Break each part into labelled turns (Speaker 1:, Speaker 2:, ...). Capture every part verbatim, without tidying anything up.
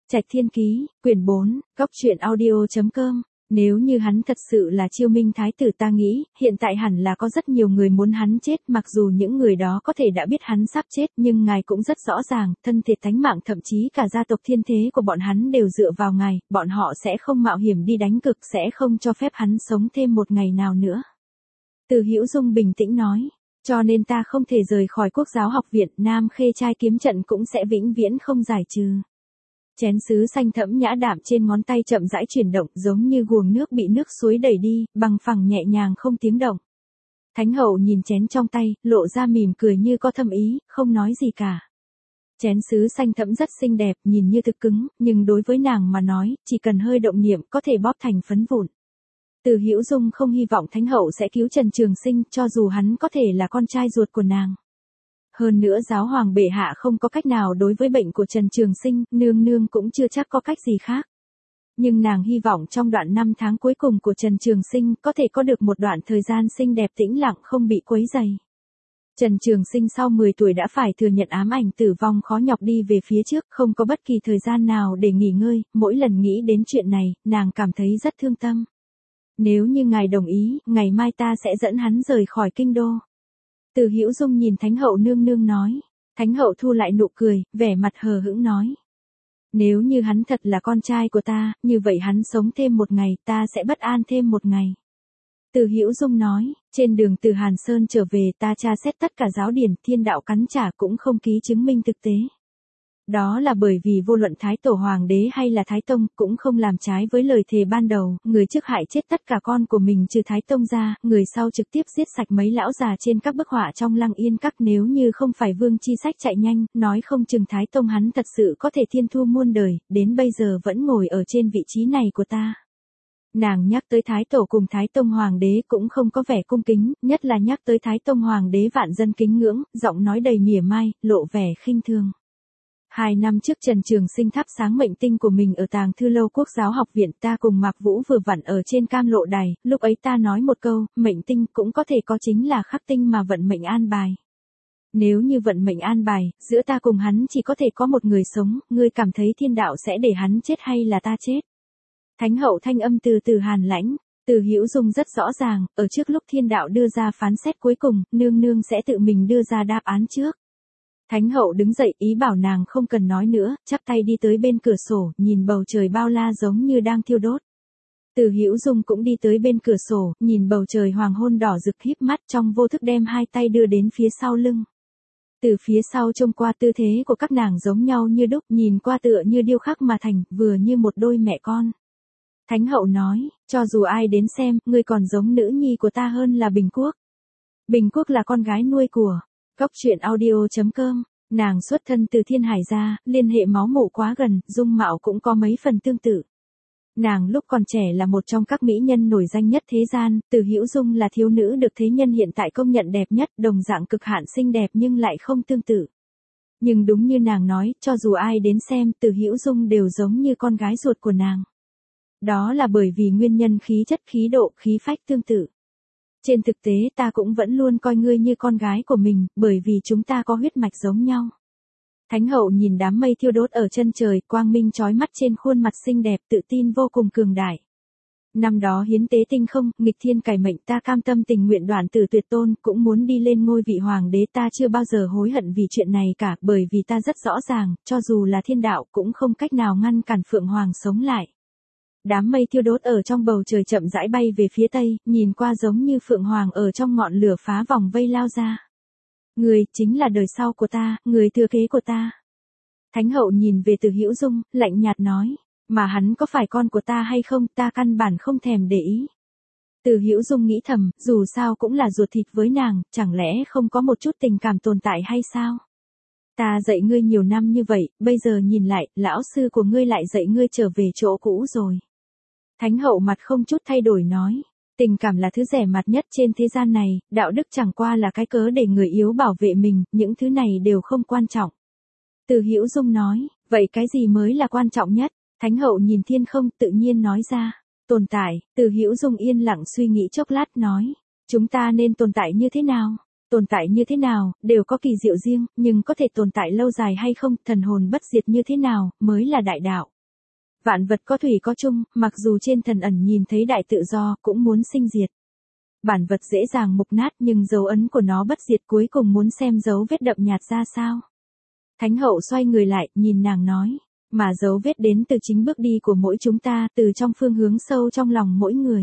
Speaker 1: Trạch Thiên Ký, quyển bốn, góc truyện audio chấm com. Nếu như hắn thật sự là Chiêu Minh thái tử, ta nghĩ, hiện tại hẳn là có rất nhiều người muốn hắn chết, mặc dù những người đó có thể đã biết hắn sắp chết, nhưng ngài cũng rất rõ ràng, thân thể tánh mạng thậm chí cả gia tộc thiên thế của bọn hắn đều dựa vào ngài, bọn họ sẽ không mạo hiểm đi đánh cực, sẽ không cho phép hắn sống thêm một ngày nào nữa. Từ Hữu Dung bình tĩnh nói, cho nên ta không thể rời khỏi Quốc giáo học viện, Nam Khê trai kiếm trận cũng sẽ vĩnh viễn không giải trừ. Chén sứ xanh thẫm nhã đạm trên ngón tay chậm rãi chuyển động, giống như guồng nước bị nước suối đẩy đi, bằng phẳng nhẹ nhàng không tiếng động. Thánh hậu nhìn chén trong tay, lộ ra mỉm cười như có thâm ý, không nói gì cả. Chén sứ xanh thẫm rất xinh đẹp, nhìn như thực cứng, nhưng đối với nàng mà nói, chỉ cần hơi động niệm có thể bóp thành phấn vụn. Từ Hữu Dung không hy vọng Thánh hậu sẽ cứu Trần Trường Sinh, cho dù hắn có thể là con trai ruột của nàng. Hơn nữa giáo hoàng bệ hạ không có cách nào đối với bệnh của Trần Trường Sinh, nương nương cũng chưa chắc có cách gì khác. Nhưng nàng hy vọng trong đoạn năm tháng cuối cùng của Trần Trường Sinh có thể có được một đoạn thời gian xinh đẹp tĩnh lặng không bị quấy rầy. Trần Trường Sinh sau mười tuổi đã phải thừa nhận ám ảnh tử vong khó nhọc đi về phía trước, không có bất kỳ thời gian nào để nghỉ ngơi, mỗi lần nghĩ đến chuyện này, nàng cảm thấy rất thương tâm. Nếu như ngài đồng ý, ngày mai ta sẽ dẫn hắn rời khỏi kinh đô. Từ Hữu Dung nhìn Thánh hậu nương nương nói. Thánh hậu thu lại nụ cười, vẻ mặt hờ hững nói. Nếu như hắn thật là con trai của ta, như vậy hắn sống thêm một ngày, ta sẽ bất an thêm một ngày. Từ Hữu Dung nói, trên đường từ Hàn Sơn trở về ta tra xét tất cả giáo điển, thiên đạo cắn trả cũng không ký chứng minh thực tế. Đó là bởi vì vô luận Thái Tổ Hoàng đế hay là Thái Tông cũng không làm trái với lời thề ban đầu, người trước hại chết tất cả con của mình trừ Thái Tông ra, người sau trực tiếp giết sạch mấy lão già trên các bức họa trong Lăng Yên Các, nếu như không phải Vương Chi Sách chạy nhanh, nói không chừng Thái Tông hắn thật sự có thể thiên thu muôn đời, đến bây giờ vẫn ngồi ở trên vị trí này của ta. Nàng nhắc tới Thái Tổ cùng Thái Tông Hoàng đế cũng không có vẻ cung kính, nhất là nhắc tới Thái Tông Hoàng đế vạn dân kính ngưỡng, giọng nói đầy mỉa mai, lộ vẻ khinh thường. Hai năm trước Trần Trường Sinh thắp sáng mệnh tinh của mình ở Tàng Thư Lâu Quốc giáo học viện, ta cùng Mạc Vũ vừa vặn ở trên cam lộ đài, lúc ấy ta nói một câu, mệnh tinh cũng có thể có chính là khắc tinh mà vận mệnh an bài. Nếu như vận mệnh an bài, giữa ta cùng hắn chỉ có thể có một người sống, ngươi cảm thấy thiên đạo sẽ để hắn chết hay là ta chết? Thánh hậu thanh âm từ từ hàn lãnh, Từ Hữu Dung rất rõ ràng, ở trước lúc thiên đạo đưa ra phán xét cuối cùng, nương nương sẽ tự mình đưa ra đáp án trước. Thánh hậu đứng dậy, ý bảo nàng không cần nói nữa, chắp tay đi tới bên cửa sổ, nhìn bầu trời bao la giống như đang thiêu đốt. Từ Hữu Dung cũng đi tới bên cửa sổ, nhìn bầu trời hoàng hôn đỏ rực, híp mắt trong vô thức đem hai tay đưa đến phía sau lưng. Từ phía sau trông qua tư thế của các nàng giống nhau như đúc, nhìn qua tựa như điêu khắc mà thành, vừa như một đôi mẹ con. Thánh hậu nói, cho dù ai đến xem, ngươi còn giống nữ nhi của ta hơn là Bình Quốc. Bình Quốc là con gái nuôi của Góc truyện audio chấm com, nàng xuất thân từ Thiên Hải gia, liên hệ máu mủ quá gần, dung mạo cũng có mấy phần tương tự. Nàng lúc còn trẻ là một trong các mỹ nhân nổi danh nhất thế gian, Từ Hữu Dung là thiếu nữ được thế nhân hiện tại công nhận đẹp nhất, đồng dạng cực hạn xinh đẹp nhưng lại không tương tự. Nhưng đúng như nàng nói, cho dù ai đến xem, Từ Hữu Dung đều giống như con gái ruột của nàng. Đó là bởi vì nguyên nhân khí chất, khí độ, khí phách tương tự. Trên thực tế ta cũng vẫn luôn coi ngươi như con gái của mình, bởi vì chúng ta có huyết mạch giống nhau. Thánh hậu nhìn đám mây thiêu đốt ở chân trời, quang minh chói mắt trên khuôn mặt xinh đẹp, tự tin vô cùng cường đại. Năm đó hiến tế tinh không, nghịch thiên cải mệnh, ta cam tâm tình nguyện đoạn tử tuyệt tôn, cũng muốn đi lên ngôi vị hoàng đế, ta chưa bao giờ hối hận vì chuyện này cả, bởi vì ta rất rõ ràng, cho dù là thiên đạo cũng không cách nào ngăn cản Phượng Hoàng sống lại. Đám mây thiêu đốt ở trong bầu trời chậm rãi bay về phía tây, nhìn qua giống như Phượng Hoàng ở trong ngọn lửa phá vòng vây lao ra. Người chính là đời sau của ta, người thừa kế của ta. Thánh hậu nhìn về Từ Hữu Dung, lạnh nhạt nói, mà hắn có phải con của ta hay không, ta căn bản không thèm để ý. Từ Hữu Dung nghĩ thầm, dù sao cũng là ruột thịt với nàng, chẳng lẽ không có một chút tình cảm tồn tại hay sao? Ta dạy ngươi nhiều năm như vậy, bây giờ nhìn lại, lão sư của ngươi lại dạy ngươi trở về chỗ cũ rồi. Thánh hậu mặt không chút thay đổi nói, tình cảm là thứ rẻ mạt nhất trên thế gian này, đạo đức chẳng qua là cái cớ để người yếu bảo vệ mình, những thứ này đều không quan trọng. Từ Hữu Dung nói, vậy cái gì mới là quan trọng nhất? Thánh hậu nhìn thiên không, tự nhiên nói ra, tồn tại. Từ Hữu Dung yên lặng suy nghĩ chốc lát nói, chúng ta nên tồn tại như thế nào? Tồn tại như thế nào, đều có kỳ diệu riêng, nhưng có thể tồn tại lâu dài hay không, thần hồn bất diệt như thế nào, mới là đại đạo. Vạn vật có thủy có chung, mặc dù trên thần ẩn nhìn thấy đại tự do, cũng muốn sinh diệt. Bản vật dễ dàng mục nát nhưng dấu ấn của nó bất diệt, cuối cùng muốn xem dấu vết đậm nhạt ra sao. Thánh hậu xoay người lại, nhìn nàng nói, mà dấu vết đến từ chính bước đi của mỗi chúng ta, từ trong phương hướng sâu trong lòng mỗi người.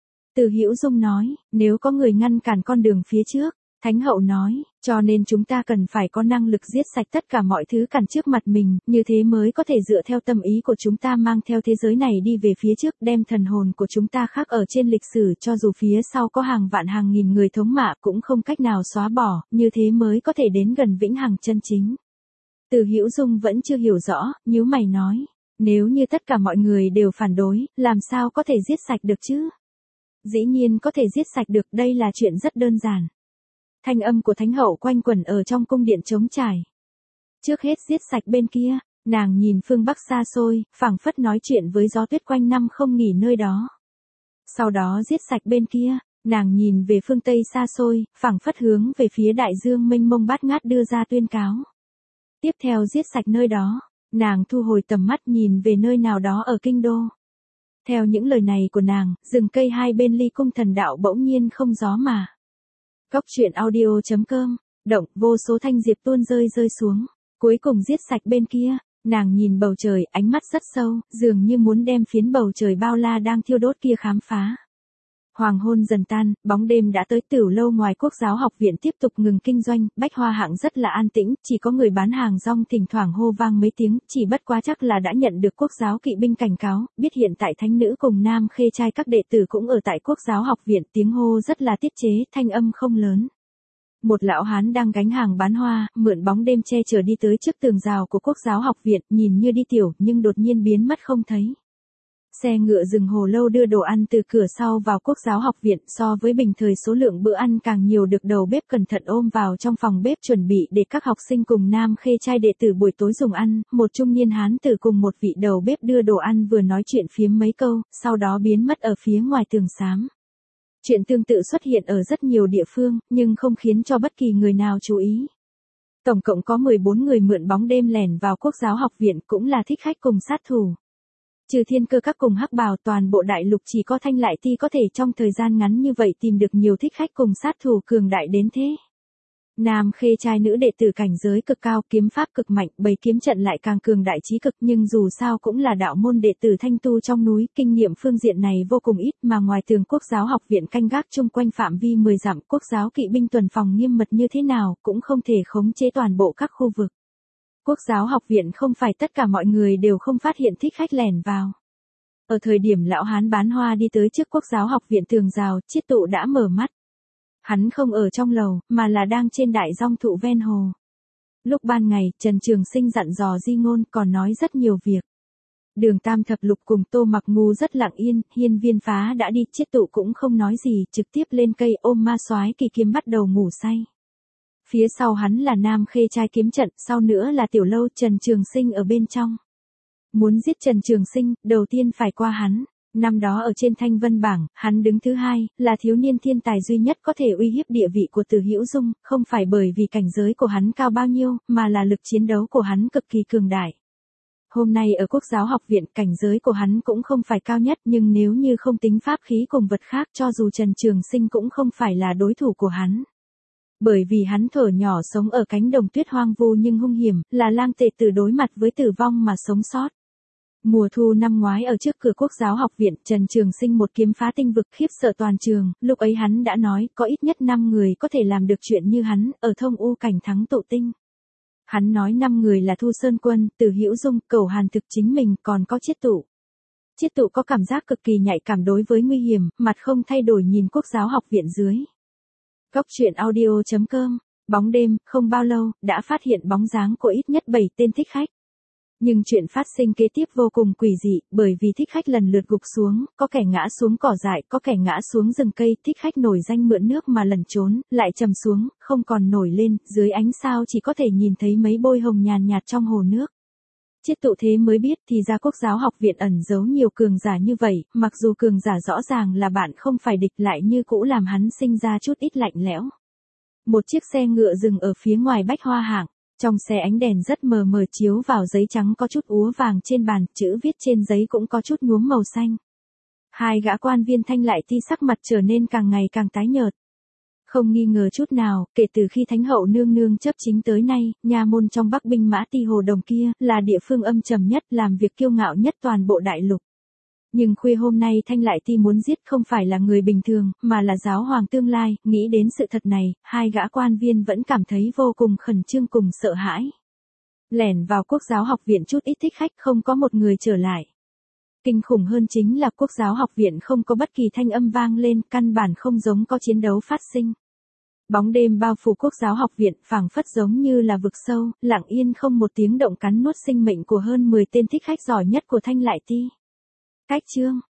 Speaker 1: Từ Hữu Dung nói, nếu có người ngăn cản con đường phía trước, Thánh hậu nói, cho nên chúng ta cần phải có năng lực giết sạch tất cả mọi thứ cản trước mặt mình, như thế mới có thể dựa theo tâm ý của chúng ta mang theo thế giới này đi về phía trước, đem thần hồn của chúng ta khắc ở trên lịch sử, cho dù phía sau có hàng vạn hàng nghìn người thống mạ cũng không cách nào xóa bỏ, như thế mới có thể đến gần vĩnh hằng chân chính. Từ Hữu Dung vẫn chưa hiểu rõ, nhíu mày nói, nếu như tất cả mọi người đều phản đối, làm sao có thể giết sạch được chứ? Dĩ nhiên có thể giết sạch được, đây là chuyện rất đơn giản. Thanh âm của Thánh hậu quanh quẩn ở trong cung điện trống trải. Trước hết giết sạch bên kia, nàng nhìn phương Bắc xa xôi, phảng phất nói chuyện với gió tuyết quanh năm không nghỉ nơi đó. Sau đó giết sạch bên kia, nàng nhìn về phương Tây xa xôi, phảng phất hướng về phía đại dương mênh mông bát ngát đưa ra tuyên cáo. Tiếp theo giết sạch nơi đó, nàng thu hồi tầm mắt nhìn về nơi nào đó ở kinh đô. Theo những lời này của nàng, rừng cây hai bên ly cung thần đạo bỗng nhiên không gió mà. Góc truyện audio chấm com, động, vô số thanh diệp tuôn rơi rơi xuống, cuối cùng giết sạch bên kia, nàng nhìn bầu trời, ánh mắt rất sâu, dường như muốn đem phiến bầu trời bao la đang thiêu đốt kia khám phá. Hoàng hôn dần tan, bóng đêm đã tới. Tiểu lâu ngoài Quốc giáo học viện tiếp tục ngừng kinh doanh, bách hoa hạng rất là an tĩnh, chỉ có người bán hàng rong thỉnh thoảng hô vang mấy tiếng, chỉ bất quá chắc là đã nhận được Quốc giáo kỵ binh cảnh cáo, biết hiện tại thánh nữ cùng nam khê trai các đệ tử cũng ở tại Quốc giáo học viện, tiếng hô rất là tiết chế, thanh âm không lớn. Một lão hán đang gánh hàng bán hoa, mượn bóng đêm che chở đi tới trước tường rào của Quốc giáo học viện, nhìn như đi tiểu, nhưng đột nhiên biến mất không thấy. Xe ngựa dừng hồ lâu đưa đồ ăn từ cửa sau vào Quốc giáo học viện, so với bình thời số lượng bữa ăn càng nhiều, được đầu bếp cẩn thận ôm vào trong phòng bếp chuẩn bị để các học sinh cùng nam khê trai đệ tử buổi tối dùng ăn. Một trung niên hán tử cùng một vị đầu bếp đưa đồ ăn vừa nói chuyện phiếm mấy câu, sau đó biến mất ở phía ngoài tường xám. Chuyện tương tự xuất hiện ở rất nhiều địa phương, nhưng không khiến cho bất kỳ người nào chú ý. Tổng cộng có mười bốn người mượn bóng đêm lẻn vào Quốc giáo học viện, cũng là thích khách cùng sát thủ. Trừ thiên cơ các cùng hắc bào, toàn bộ đại lục chỉ có Thanh Lại Ti có thể trong thời gian ngắn như vậy tìm được nhiều thích khách cùng sát thủ cường đại đến thế. Nam khê trai nữ đệ tử cảnh giới cực cao, kiếm pháp cực mạnh, bày kiếm trận lại càng cường đại chí cực, nhưng dù sao cũng là đạo môn đệ tử thanh tu trong núi, kinh nghiệm phương diện này vô cùng ít, mà ngoài tường Quốc giáo học viện canh gác chung quanh phạm vi mười dặm, Quốc giáo kỵ binh tuần phòng nghiêm mật như thế nào, cũng không thể khống chế toàn bộ các khu vực. Quốc giáo học viện không phải tất cả mọi người đều không phát hiện thích khách lẻn vào. Ở thời điểm lão hán bán hoa đi tới trước Quốc giáo học viện tường rào, Chiết Tụ đã mở mắt. Hắn không ở trong lầu, mà là đang trên đại dong thụ ven hồ. Lúc ban ngày, Trần Trường Sinh dặn dò Di Ngôn, còn nói rất nhiều việc. Đường Tam Thập Lục cùng Tô Mặc Ngu rất lặng yên, Hiên Viên Phá đã đi, Chiết Tụ cũng không nói gì, trực tiếp lên cây ôm ma soái kỳ kiếm bắt đầu ngủ say. Phía sau hắn là nam khê trai kiếm trận, sau nữa là tiểu lâu, Trần Trường Sinh ở bên trong. Muốn giết Trần Trường Sinh, đầu tiên phải qua hắn. Năm đó ở trên Thanh Vân bảng, hắn đứng thứ hai, là thiếu niên thiên tài duy nhất có thể uy hiếp địa vị của Từ Hữu Dung, không phải bởi vì cảnh giới của hắn cao bao nhiêu, mà là lực chiến đấu của hắn cực kỳ cường đại. Hôm nay ở Quốc giáo học viện, cảnh giới của hắn cũng không phải cao nhất, nhưng nếu như không tính pháp khí cùng vật khác, cho dù Trần Trường Sinh cũng không phải là đối thủ của hắn. Bởi vì hắn thuở nhỏ sống ở cánh đồng tuyết hoang vu nhưng hung hiểm, là lang tệ tử đối mặt với tử vong mà sống sót. Mùa thu năm ngoái ở trước cửa Quốc giáo học viện, Trần Trường Sinh một kiếm phá tinh vực, khiếp sợ toàn trường, lúc ấy hắn đã nói, có ít nhất năm người có thể làm được chuyện như hắn, ở thông u cảnh thắng tụ tinh. Hắn nói năm người là Thu Sơn Quân, Từ Hữu Dung, Cẩu Hàn Thực, chính mình, còn có Chiết Tụ. Chiết Tụ có cảm giác cực kỳ nhạy cảm đối với nguy hiểm, mặt không thay đổi nhìn Quốc giáo học viện dưới. Góc truyện audio chấm com, bóng đêm, không bao lâu, đã phát hiện bóng dáng của ít nhất bảy tên thích khách. Nhưng chuyện phát sinh kế tiếp vô cùng quỷ dị, bởi vì thích khách lần lượt gục xuống, có kẻ ngã xuống cỏ dại, có kẻ ngã xuống rừng cây, thích khách nổi danh mượn nước mà lẩn trốn, lại trầm xuống, không còn nổi lên, dưới ánh sao chỉ có thể nhìn thấy mấy bôi hồng nhàn nhạt trong hồ nước. Chiết Tụ thế mới biết thì ra Quốc giáo học viện ẩn giấu nhiều cường giả như vậy, mặc dù cường giả rõ ràng là bạn không phải địch, lại như cũ làm hắn sinh ra chút ít lạnh lẽo. Một chiếc xe ngựa dừng ở phía ngoài bách hoa hạng. Trong xe ánh đèn rất mờ mờ chiếu vào giấy trắng có chút úa vàng trên bàn, chữ viết trên giấy cũng có chút nhuốm màu xanh. Hai gã quan viên Thanh Lại Ti sắc mặt trở nên càng ngày càng tái nhợt. Không nghi ngờ chút nào, kể từ khi Thánh hậu nương nương chấp chính tới nay, nha môn trong Bắc binh mã Ti Hồ Đồng kia là địa phương âm trầm nhất, làm việc kiêu ngạo nhất toàn bộ đại lục. Nhưng khuya hôm nay Thanh Lại Ti muốn giết không phải là người bình thường, mà là giáo hoàng tương lai. Nghĩ đến sự thật này, hai gã quan viên vẫn cảm thấy vô cùng khẩn trương cùng sợ hãi. Lẻn vào Quốc giáo học viện chút ít thích khách, không có một người trở lại. Kinh khủng hơn chính là Quốc giáo học viện không có bất kỳ thanh âm vang lên, căn bản không giống có chiến đấu phát sinh. Bóng đêm bao phủ Quốc giáo học viện, phảng phất giống như là vực sâu, lặng yên không một tiếng động cắn nuốt sinh mệnh của hơn mười tên thích khách giỏi nhất của Thanh Lại Ti. Cách chương